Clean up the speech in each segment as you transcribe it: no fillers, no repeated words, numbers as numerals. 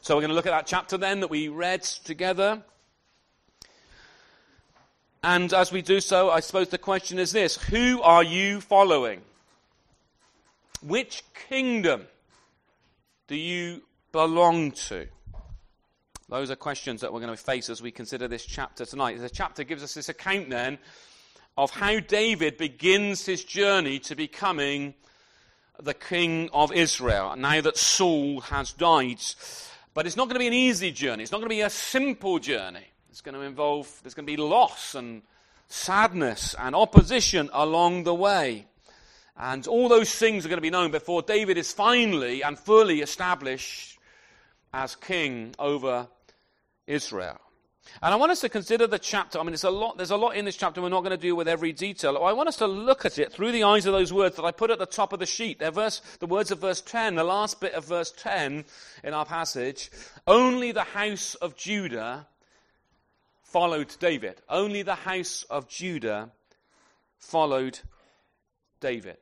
So we're going to look at that chapter then that we read together. And as we do so, I suppose the question is this: who are you following? Which kingdom do you belong to? Those are questions that we're going to face as we consider this chapter tonight. The chapter gives us this account then of how David begins his journey to becoming the king of Israel, now that Saul has died. But it's not going to be an easy journey. It's not going to be a simple journey. It's going to involve, there's going to be loss and sadness and opposition along the way. And all those things are going to be known before David is finally and fully established as king over Israel. And I want us to consider the chapter. I mean, there's a lot in this chapter. We're not going to deal with every detail. I want us to look at it through the eyes of those words that I put at the top of the sheet. The words of verse 10, the last bit of verse 10 in our passage. Only the house of Judah followed David. Only the house of Judah followed David.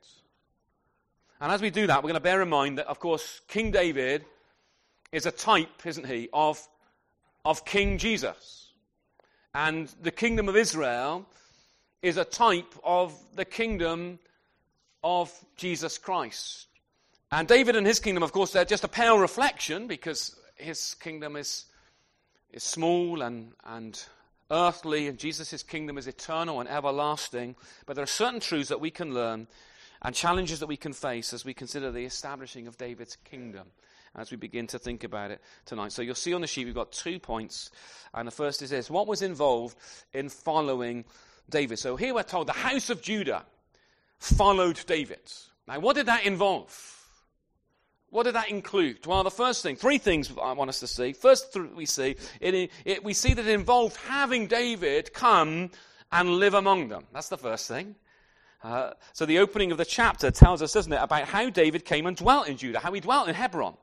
And as we do that, we're going to bear in mind that, of course, King David is a type, isn't he, of King Jesus. And the kingdom of Israel is a type of the kingdom of Jesus Christ. And David and his kingdom, of course, they're just a pale reflection, because his kingdom is small and earthly, and Jesus' kingdom is eternal and everlasting. But there are certain truths that we can learn and challenges that we can face as we consider the establishing of David's kingdom, as we begin to think about it tonight. So you'll see on the sheet we've got 2 points, and the first is this: what was involved in following David? So here we're told the house of Judah followed David. Now, what did that involve? What did that include? Well, the first thing, 3 things I want us to see. First, we see that it involved having David come and live among them. That's the first thing. So the opening of the chapter tells us, doesn't it, about how David came and dwelt in Judah, how he dwelt in Hebron.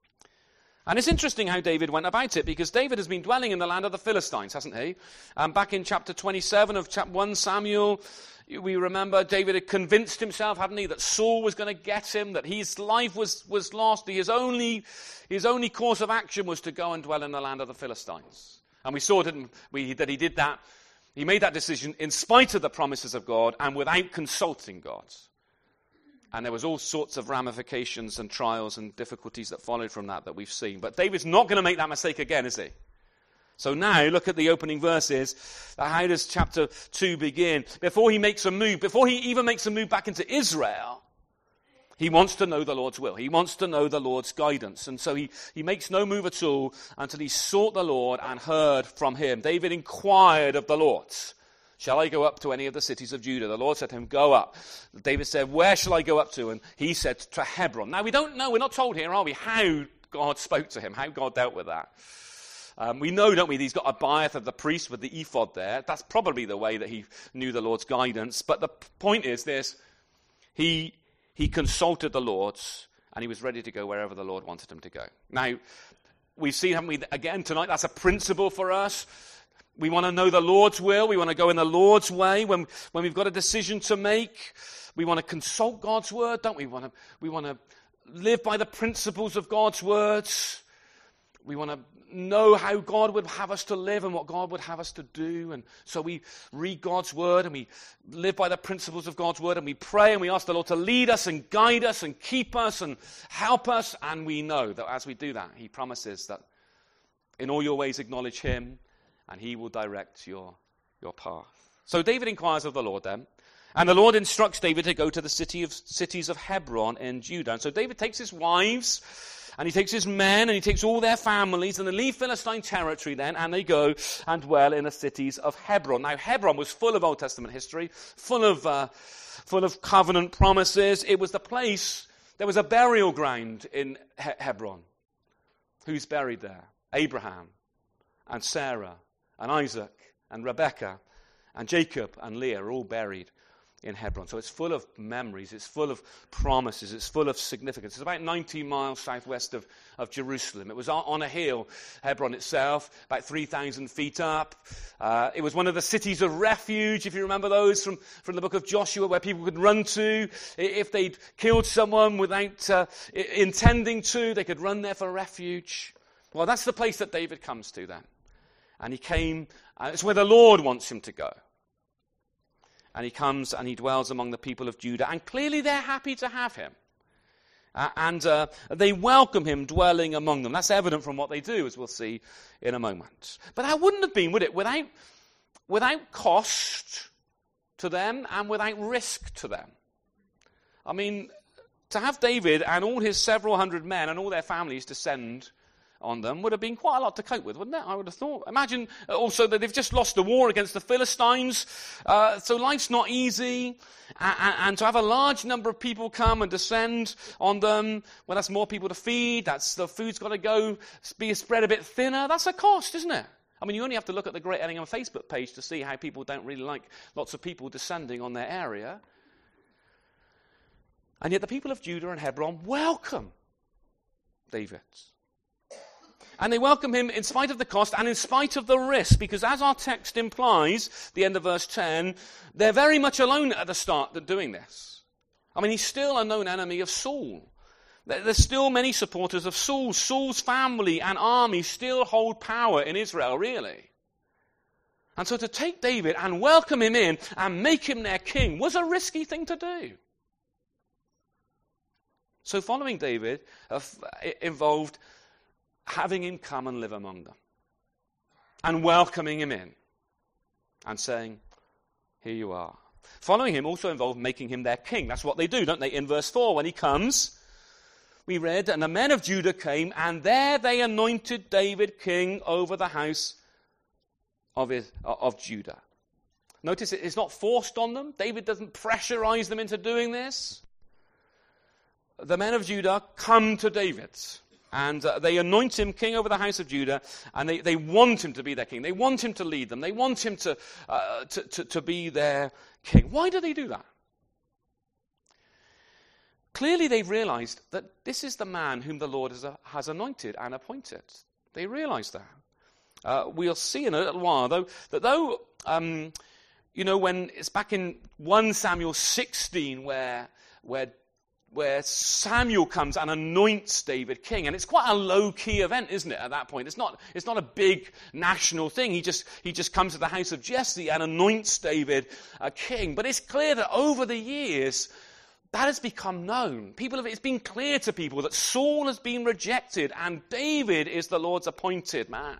And it's interesting how David went about it, because David has been dwelling in the land of the Philistines, hasn't he? Back in chapter 27 of chapter 1 Samuel, we remember David had convinced himself, hadn't he, that Saul was going to get him, that his life was lost. His only course of action was to go and dwell in the land of the Philistines. And we saw, didn't we, that he did that. He made that decision in spite of the promises of God and without consulting God. And there was all sorts of ramifications and trials and difficulties that followed from that we've seen. But David's not going to make that mistake again, is he? So now, look at the opening verses. How does chapter 2 begin? Before he makes a move, before he even makes a move back into Israel, he wants to know the Lord's will. He wants to know the Lord's guidance. And so he makes no move at all until he sought the Lord and heard from him. David inquired of the Lord, shall I go up to any of the cities of Judah? The Lord said to him, go up. David said, where shall I go up to? And he said, to Hebron. Now we don't know, we're not told here, are we, how God spoke to him, how God dealt with that. We know, don't we, that he's got Abiathar the priest with the ephod there. That's probably the way that he knew the Lord's guidance. But the point is this: he consulted the Lord, and he was ready to go wherever the Lord wanted him to go. Now, we've seen, haven't we, again tonight, that's a principle for us. We want to know the Lord's will. We want to go in the Lord's way. When we've got a decision to make, we want to consult God's word, don't we? We want to live by the principles of God's words. We want to know how God would have us to live and what God would have us to do. And so we read God's word and we live by the principles of God's word, and we pray and we ask the Lord to lead us and guide us and keep us and help us. And we know that as we do that, he promises that in all your ways acknowledge him and he will direct your path. So David inquires of the Lord then. And the Lord instructs David to go to the cities of Hebron in Judah. And so David takes his wives, and he takes his men, and he takes all their families, and they leave Philistine territory then, and they go and dwell in the cities of Hebron. Now, Hebron was full of Old Testament history, full of covenant promises. It was the place, there was a burial ground in Hebron. Who's buried there? Abraham, and Sarah, and Isaac, and Rebekah, and Jacob, and Leah are all buried in Hebron. So it's full of memories, it's full of promises, it's full of significance. It's about 19 miles southwest of Jerusalem. It was on a hill, Hebron itself, about 3,000 feet up. It was one of the cities of refuge, if you remember those from the book of Joshua, where people could run to. If they'd killed someone without intending to, they could run there for refuge. Well, that's the place that David comes to then. And he came, it's where the Lord wants him to go. And he comes and he dwells among the people of Judah. And clearly they're happy to have him. And they welcome him dwelling among them. That's evident from what they do, as we'll see in a moment. But that wouldn't have been, would it, without cost to them and without risk to them. I mean, to have David and all his several hundred men and all their families descend on them would have been quite a lot to cope with, wouldn't it? I would have thought. Imagine also that they've just lost the war against the Philistines, so life's not easy, and to have a large number of people come and descend on them, well, that's more people to feed, the food's got to be spread a bit thinner, that's a cost, isn't it? I mean, you only have to look at the Great Ellingham Facebook page to see how people don't really like lots of people descending on their area. And yet the people of Judah and Hebron welcome David. And they welcome him in spite of the cost and in spite of the risk, because as our text implies, the end of verse 10, they're very much alone at the start of doing this. I mean, he's still a known enemy of Saul. There's still many supporters of Saul. Saul's family and army still hold power in Israel, really. And so to take David and welcome him in and make him their king was a risky thing to do. So following David involved having him come and live among them, and welcoming him in, and saying, here you are. Following him also involved making him their king. That's what they do, don't they? In verse 4, when he comes, we read, and the men of Judah came, and there they anointed David king over the house of Judah. Notice it's not forced on them. David doesn't pressurize them into doing this. The men of Judah come to David. And they anoint him king over the house of Judah, and they want him to be their king. They want him to lead them. They want him to be their king. Why do they do that? Clearly they've realized that this is the man whom the Lord has anointed and appointed. They realize that. We'll see in a little while, though, when it's back in 1 Samuel 16 where Samuel comes and anoints David king, and it's quite a low-key event, isn't it? At that point, it's not a big national thing. He just comes to the house of Jesse and anoints David a king. But it's clear that over the years that has become known. It's been clear to people that Saul has been rejected and David is the Lord's appointed man.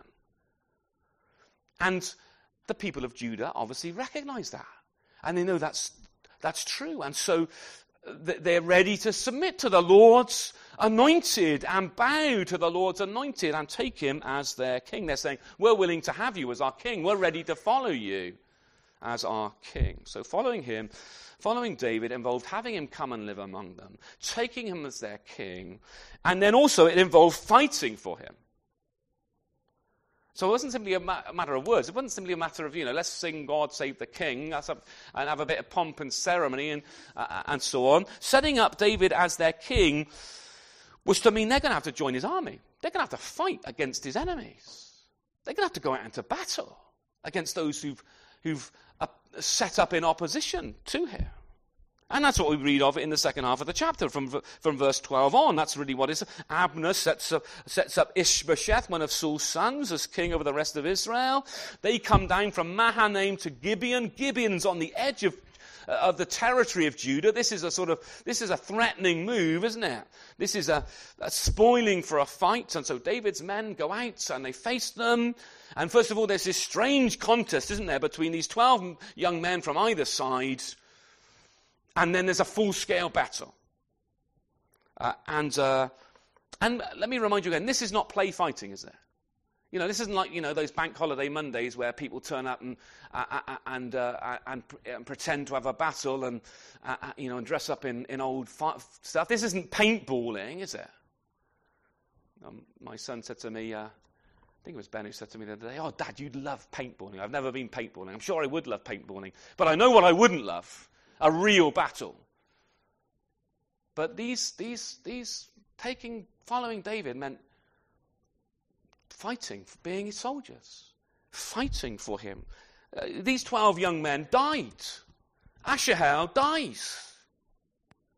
And the people of Judah obviously recognize that, and they know that's true, and so they're ready to submit to the Lord's anointed and bow to the Lord's anointed and take him as their king. They're saying, we're willing to have you as our king. We're ready to follow you as our king. So following David involved having him come and live among them, taking him as their king, and then also it involved fighting for him. So it wasn't simply a matter of words. It wasn't simply a matter of, let's sing God Save the King and have a bit of pomp and ceremony and so on. Setting up David as their king was to mean they're going to have to join his army. They're going to have to fight against his enemies. They're going to have to go out into battle against those who've set up in opposition to him. And that's what we read of in the second half of the chapter, from verse 12 on. That's really what it is. Abner sets up Ishbosheth, one of Saul's sons, as king over the rest of Israel. They come down from Mahanaim to Gibeon. Gibeon's on the edge of the territory of Judah. This is a threatening move, isn't it? This is a spoiling for a fight. And so David's men go out and they face them. And first of all, there's this strange contest, isn't there, between these 12 young men from either side. And then there's a full-scale battle. And let me remind you again, this is not play fighting, is it? This isn't like, those bank holiday Mondays where people turn up and pretend to have a battle and dress up in old stuff. This isn't paintballing, is it? My son said to me, I think it was Ben who said to me the other day, "Oh, Dad, you'd love paintballing." I've never been paintballing. I'm sure I would love paintballing. But I know what I wouldn't love. A real battle. But following David meant fighting, for being his soldiers, fighting for him. These 12 young men died. Asahel dies.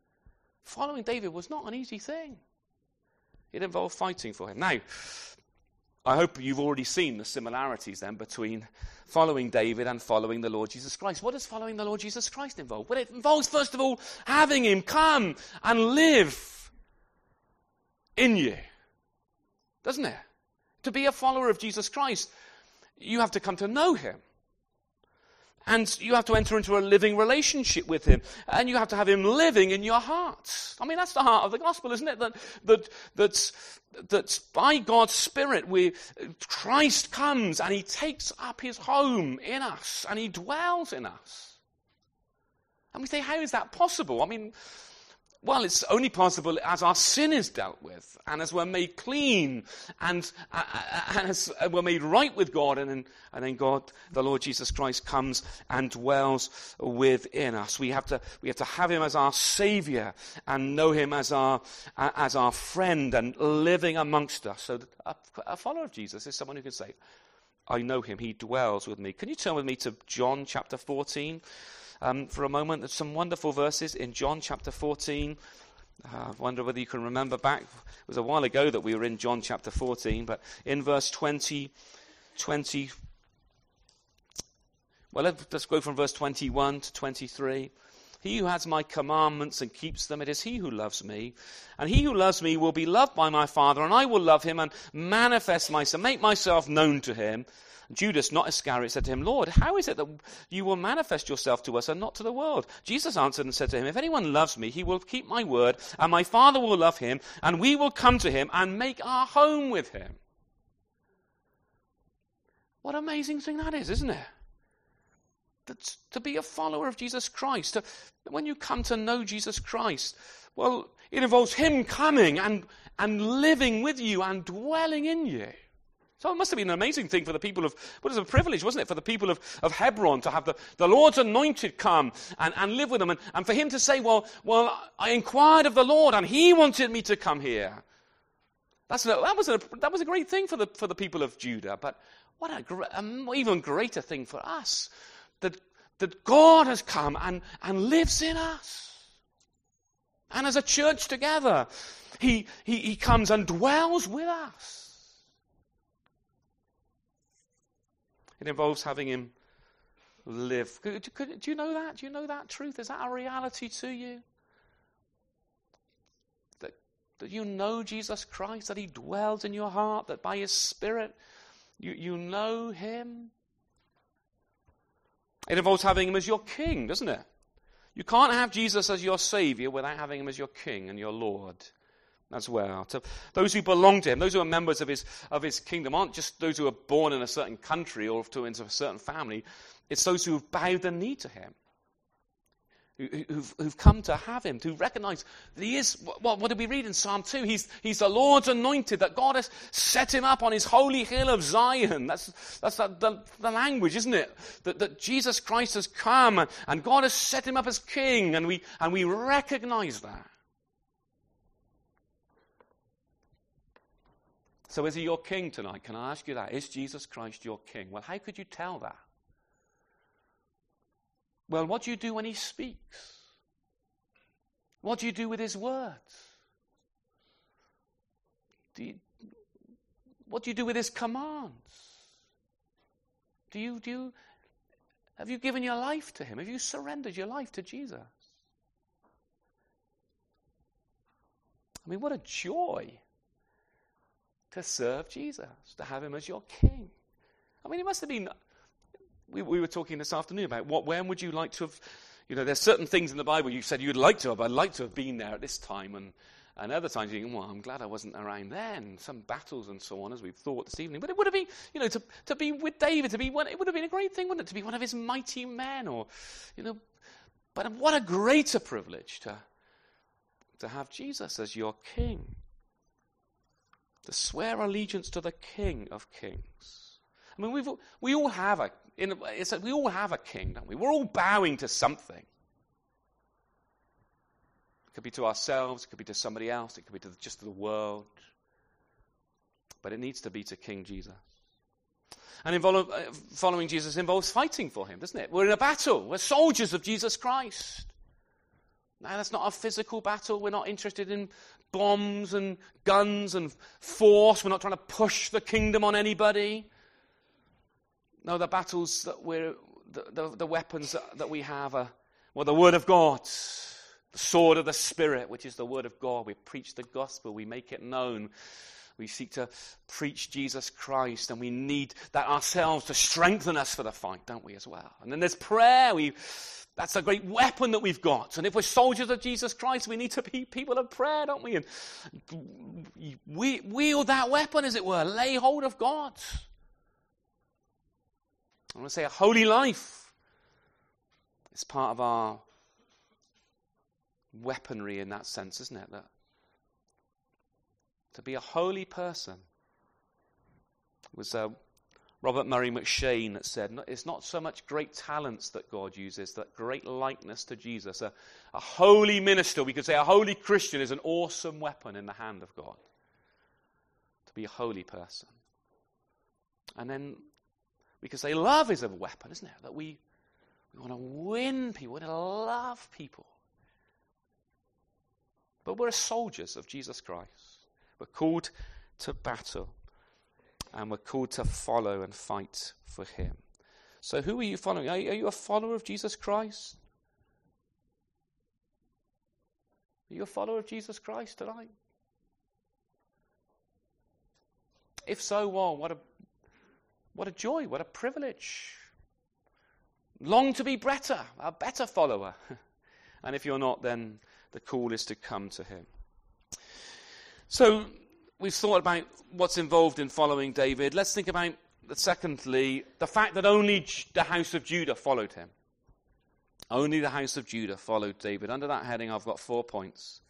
Following David was not an easy thing. It involved fighting for him. Now, I hope you've already seen the similarities then between following David and following the Lord Jesus Christ. What does following the Lord Jesus Christ involve? Well, it involves, first of all, having him come and live in you. Doesn't it? To be a follower of Jesus Christ, you have to come to know him. And you have to enter into a living relationship with him. And you have to have him living in your heart. I mean, that's the heart of the gospel, isn't it? That by God's Spirit, Christ comes and he takes up his home in us. And he dwells in us. And we say, how is that possible? I mean, well, it's only possible as our sin is dealt with, and as we're made clean, and as we're made right with God, and then God, the Lord Jesus Christ, comes and dwells within us. We have to have him as our Savior, and know him as our friend, and living amongst us. So a follower of Jesus is someone who can say, I know him, he dwells with me. Can you turn with me to John chapter 14? For a moment, there's some wonderful verses in John chapter 14. I wonder whether you can remember back. It was a while ago that we were in John chapter 14, but in verse 20, well, let's go from verse 21 to 23. He who has my commandments and keeps them, it is he who loves me. And he who loves me will be loved by my Father, and I will love him and manifest myself, make myself known to him. Judas, not Iscariot, said to him, Lord, how is it that you will manifest yourself to us and not to the world? Jesus answered and said to him, if anyone loves me, he will keep my word, and my Father will love him, and we will come to him and make our home with him. What an amazing thing that is, isn't it? That's to be a follower of Jesus Christ. When you come to know Jesus Christ, well, it involves him coming and living with you and dwelling in you. So it must have been an amazing thing for the people of, what is a privilege, wasn't it, for the people of Hebron to have the Lord's anointed come and live with them. And for him to say, well, I inquired of the Lord and he wanted me to come here. That was a great thing for the people of Judah. But what an even greater thing for us, that God has come and lives in us. And as a church together, he comes and dwells with us. It involves having him live. Do you know that? Do you know that truth? Is that a reality to you? That you know Jesus Christ, that he dwells in your heart, that by his Spirit you know him? It involves having him as your king, doesn't it? You can't have Jesus as your Savior without having him as your king and your Lord as well. To those who belong to him, those who are members of his kingdom, aren't just those who are born in a certain country or into a certain family. It's those who have bowed the knee to him, who've come to have him, to recognize that he is. What did we read in Psalm 2? He's the Lord's anointed, that God has set him up on his holy hill of Zion. That's the language, isn't it? That Jesus Christ has come and God has set him up as king, and we recognize that. So is he your king tonight? Can I ask you that? Is Jesus Christ your king? Well, how could you tell that? Well, what do you do when he speaks? What do you do with his words? What do you do with his commands? Have you given your life to him? Have you surrendered your life to Jesus? I mean, what a joy to serve Jesus, to have him as your king. I mean, it must have been, we were talking this afternoon about when would you like to have, there's certain things in the Bible you said you'd like to have, I'd like to have been there at this time, and other times you think, well, I'm glad I wasn't around then, some battles and so on, as we've thought this evening. But it would have been, to be with David, it would have been a great thing, wouldn't it, to be one of his mighty men, but what a greater privilege to have Jesus as your king. To swear allegiance to the King of Kings. I mean, we all have a king, don't we? We're all bowing to something. It could be to ourselves, it could be to somebody else, it could be just to the world. But it needs to be to King Jesus. And following Jesus involves fighting for him, doesn't it? We're in a battle. We're soldiers of Jesus Christ. No, that's not a physical battle. We're not interested in bombs and guns and force. We're not trying to push the kingdom on anybody. No, the battles that the weapons that we have are, well, the Word of God, the sword of the Spirit, which is the Word of God. We preach the gospel. We make it known. We seek to preach Jesus Christ, and we need that ourselves to strengthen us for the fight, don't we, as well? And then there's prayer. That's a great weapon that we've got. And if we're soldiers of Jesus Christ, we need to be people of prayer, don't we? And we wield that weapon, as it were. Lay hold of God. I want to say a holy life is part of our weaponry in that sense, isn't it? That to be a holy person was Robert Murray McShane that said, it's not so much great talents that God uses, that great likeness to Jesus. A holy minister, we could say a holy Christian, is an awesome weapon in the hand of God. To be a holy person. And then we could say love is a weapon, isn't it? That we want to win people, we want to love people. But we're soldiers of Jesus Christ. We're called to battle. And we're called to follow and fight for him. So who are you following? Are you a follower of Jesus Christ? Are you a follower of Jesus Christ tonight? If so, well, what a joy, what a privilege. Long to be better, a better follower. And if you're not, then the call is to come to him. So we've thought about what's involved in following David. Let's think about, secondly, the fact that only the house of Judah followed him. Only the house of Judah followed David. Under that heading, I've got 4 points.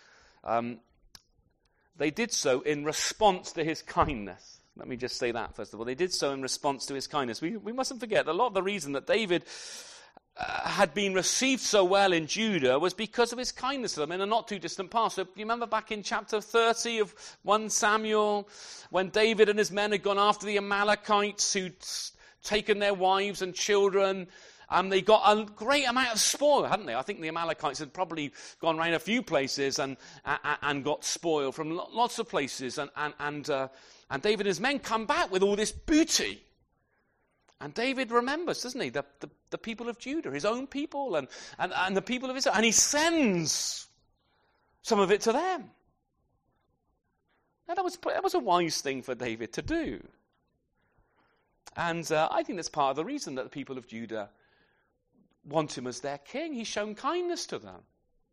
They did so in response to his kindness. Let me just say that, first of all. They did so in response to his kindness. We mustn't forget that a lot of the reason that David had been received so well in Judah was because of his kindness to them in a not too distant past. So you remember back in chapter 30 of 1 Samuel, when David and his men had gone after the Amalekites who'd taken their wives and children, and they got a great amount of spoil, hadn't they? I think the Amalekites had probably gone around a few places and got spoil from lots of places, and David and his men come back with all this booty. And David remembers, doesn't he, the people of Judah, his own people, and the people of Israel. And he sends some of it to them. Now, that was a wise thing for David to do. And I think that's part of the reason that the people of Judah want him as their king. He's shown kindness to them.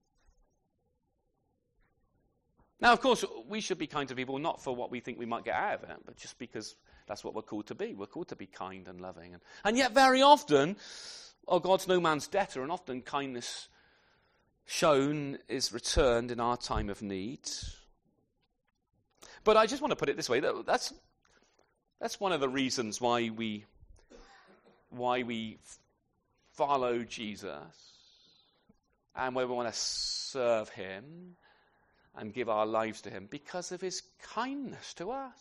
Now, of course, we should be kind to people, not for what we think we might get out of it, but just because that's what we're called to be. We're called to be kind and loving. And yet very often, God's no man's debtor, and often kindness shown is returned in our time of need. But I just want to put it this way. That's one of the reasons why we follow Jesus and why we want to serve him and give our lives to him, because of his kindness to us.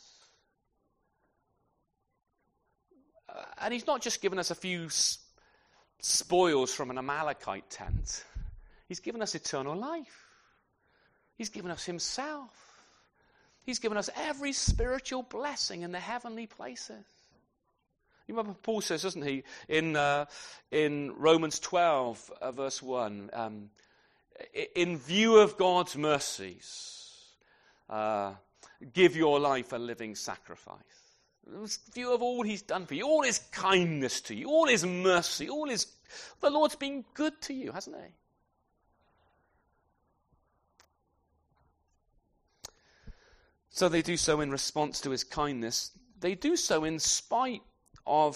And he's not just given us a few spoils from an Amalekite tent. He's given us eternal life. He's given us himself. He's given us every spiritual blessing in the heavenly places. You remember Paul says, doesn't he, in Romans 12, verse 1, in view of God's mercies, give your life a living sacrifice. In view of all he's done for you, all his kindness to you, all his mercy, the Lord's been good to you, hasn't he? So they do so in response to his kindness. They do so in spite of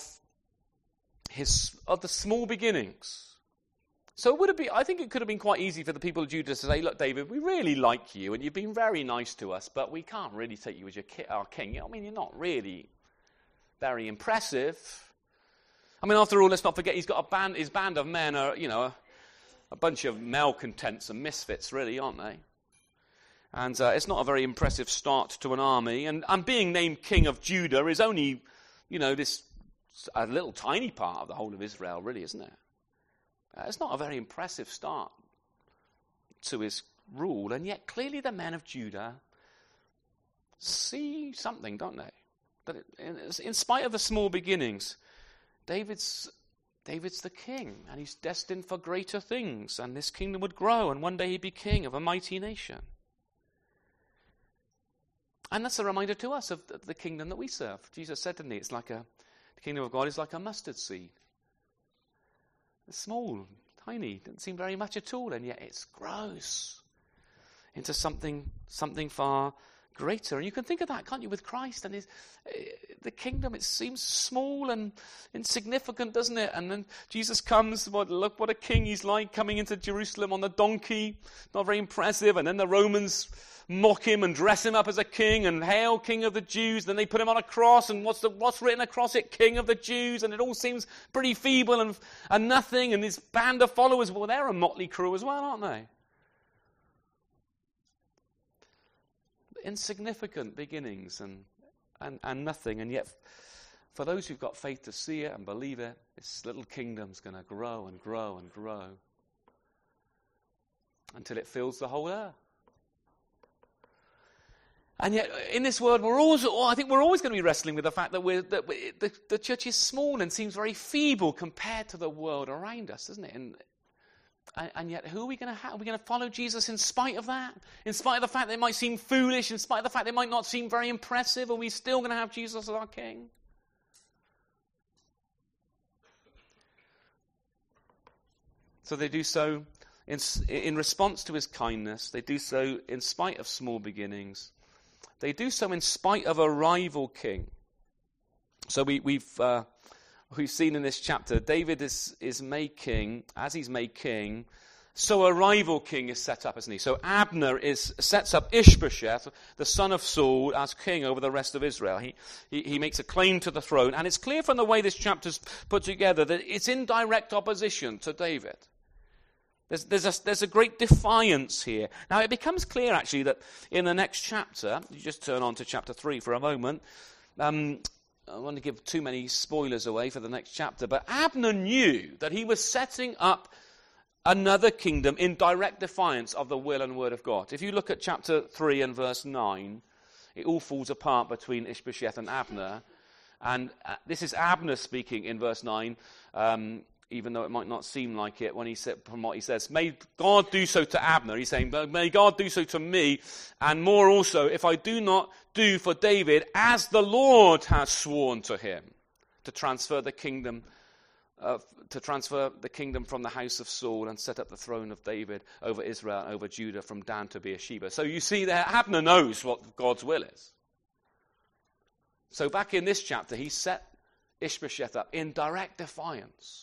the small beginnings. So I think it could have been quite easy for the people of Judah to say, look, David, we really like you, and you've been very nice to us, but we can't really take you as our king. I mean, you're not really very impressive. I mean, after all, let's not forget, he's got his band of men are, a bunch of malcontents and misfits, really, aren't they? And it's not a very impressive start to an army. And being named king of Judah is only, a little tiny part of the whole of Israel, really, isn't it? It's not a very impressive start to his rule, and yet clearly the men of Judah see something, don't they? That in spite of the small beginnings, David's the king, and he's destined for greater things, and this kingdom would grow, and one day he'd be king of a mighty nation. And that's a reminder to us of the kingdom that we serve. Jesus said to me, the kingdom of God is like a mustard seed. It's small, tiny, doesn't seem very much at all, and yet it grows into something far greater. And you can think of that, can't you, with Christ and the kingdom. It seems small and insignificant, doesn't it? And then Jesus comes, look what a king he's like, coming into Jerusalem on the donkey, not very impressive. And then the Romans mock him and dress him up as a king, and hail, King of the Jews. Then they put him on a cross, and what's written across it? King of the Jews. And it all seems pretty feeble and nothing. And his band of followers, well, they're a motley crew as well, aren't they? Insignificant beginnings and nothing, and yet for those who've got faith to see it and believe it, this little kingdom's going to grow and grow and grow until it fills the whole earth. And yet, in this world, I think we're always going to be wrestling with the fact that the church is small and seems very feeble compared to the world around us, doesn't it? And yet, who are we going to have? Are we going to follow Jesus in spite of that? In spite of the fact they might seem foolish, in spite of the fact they might not seem very impressive, are we still going to have Jesus as our King? So they do so in response to his kindness. They do so in spite of small beginnings. They do so in spite of a rival king. So we've seen in this chapter, David is made king. As he's made king, so a rival king is set up, isn't he? So Abner sets up Ishbosheth, the son of Saul, as king over the rest of Israel. He makes a claim to the throne, and it's clear from the way this chapter's put together that it's in direct opposition to David. There's a great defiance here. Now it becomes clear actually that in the next chapter, you just turn on to chapter 3 for a moment. I don't want to give too many spoilers away for the next chapter, but Abner knew that he was setting up another kingdom in direct defiance of the will and word of God. If you look at chapter 3 and verse 9, it all falls apart between Ishbosheth and Abner. And this is Abner speaking in verse 9, even though it might not seem like it when he said, from what he says, may God do so to Abner. He's saying, may God do so to me, and more also, if I do not do for David as the Lord has sworn to him, to transfer the kingdom from the house of Saul and set up the throne of David over Israel and over Judah from Dan to Beersheba. So you see there, Abner knows what God's will is. So back in this chapter, he set Ishbosheth up in direct defiance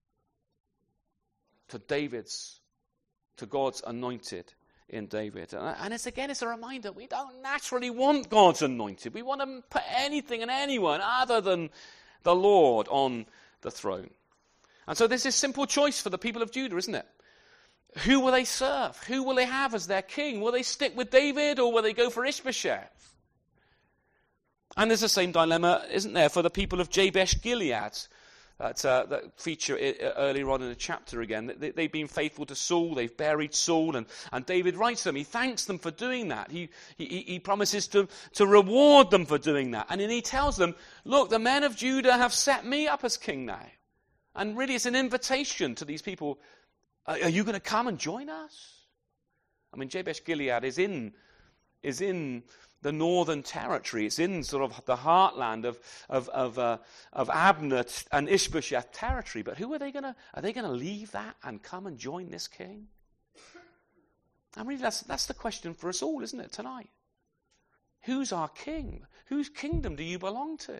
to God's anointed in David. And it's a reminder, we don't naturally want God's anointed. We want to put anything and anyone other than the Lord on the throne. And so there's this simple choice for the people of Judah, isn't it? Who will they serve? Who will they have as their king? Will they stick with David or will they go for Ishbosheth? And there's the same dilemma, isn't there, for the people of Jabesh Gilead? That feature earlier on in the chapter again. They've been faithful to Saul, they've buried Saul, and David writes them. He thanks them for doing that. He promises to reward them for doing that. And then he tells them, look, the men of Judah have set me up as king now. And really it's an invitation to these people. Are you going to come and join us? I mean, Jabesh Gilead is in the northern territory. It's in sort of the heartland of Abner and Ishbosheth territory. But who are they going to leave that and come and join this king? I mean, that's the question for us all, isn't it, tonight? Who's our king? Whose kingdom do you belong to?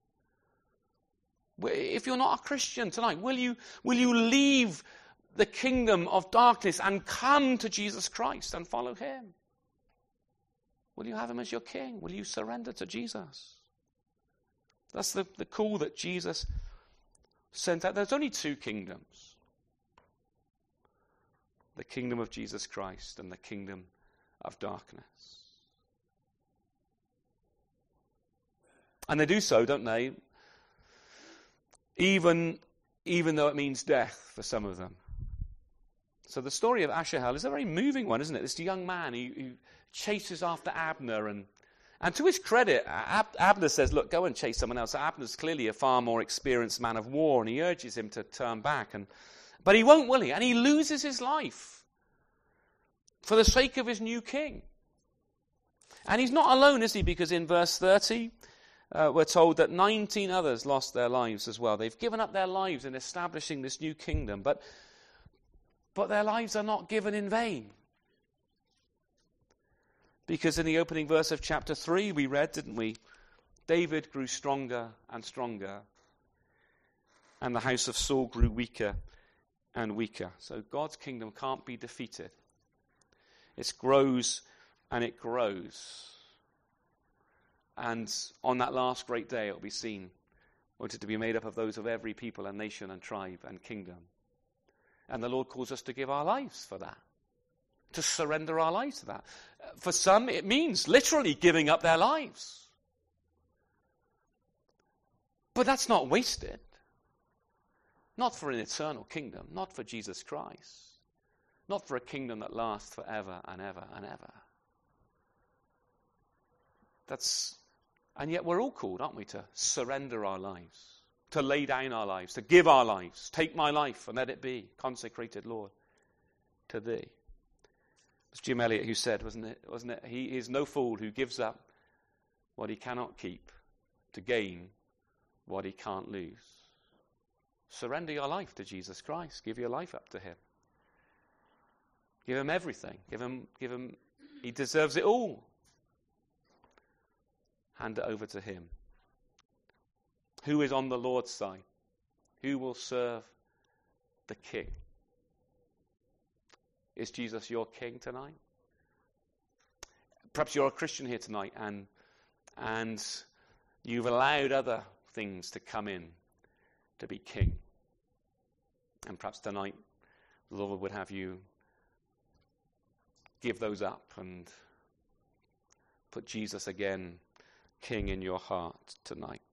If you're not a Christian tonight, will you leave the kingdom of darkness and come to Jesus Christ and follow him? Will you have him as your king? Will you surrender to Jesus? That's the call that Jesus sent out. There's only two kingdoms. The kingdom of Jesus Christ and the kingdom of darkness. And they do so, don't they? Even though it means death for some of them. So the story of Asahel is a very moving one, isn't it? This young man who chases after Abner, and to his credit, Abner says, look, go and chase someone else. Abner's clearly a far more experienced man of war, and he urges him to turn back. But he won't, will he? And he loses his life for the sake of his new king. And he's not alone, is he? Because in verse 30, we're told that 19 others lost their lives as well. They've given up their lives in establishing this new kingdom, but their lives are not given in vain. Because in the opening verse of chapter 3, we read, didn't we? David grew stronger and stronger, and the house of Saul grew weaker and weaker. So God's kingdom can't be defeated. It grows and it grows. And on that last great day, it will be seen, wanted to be made up of those of every people and nation and tribe and kingdom. And the Lord calls us to give our lives for that, to surrender our lives to that. For some, it means literally giving up their lives. But that's not wasted. Not for an eternal kingdom, not for Jesus Christ, not for a kingdom that lasts forever and ever and ever. And yet we're all called, aren't we, to surrender our lives, to lay down our lives, to give our lives. Take my life and let it be consecrated, Lord, to thee. It was Jim Elliot who said, wasn't it? He is no fool who gives up what he cannot keep to gain what he can't lose. Surrender your life to Jesus Christ. Give your life up to him. Give him everything. Give him, he deserves it all. Hand it over to him. Who is on the Lord's side? Who will serve the King? Is Jesus your King tonight? Perhaps you're a Christian here tonight and you've allowed other things to come in to be king. And perhaps tonight the Lord would have you give those up and put Jesus again king in your heart tonight.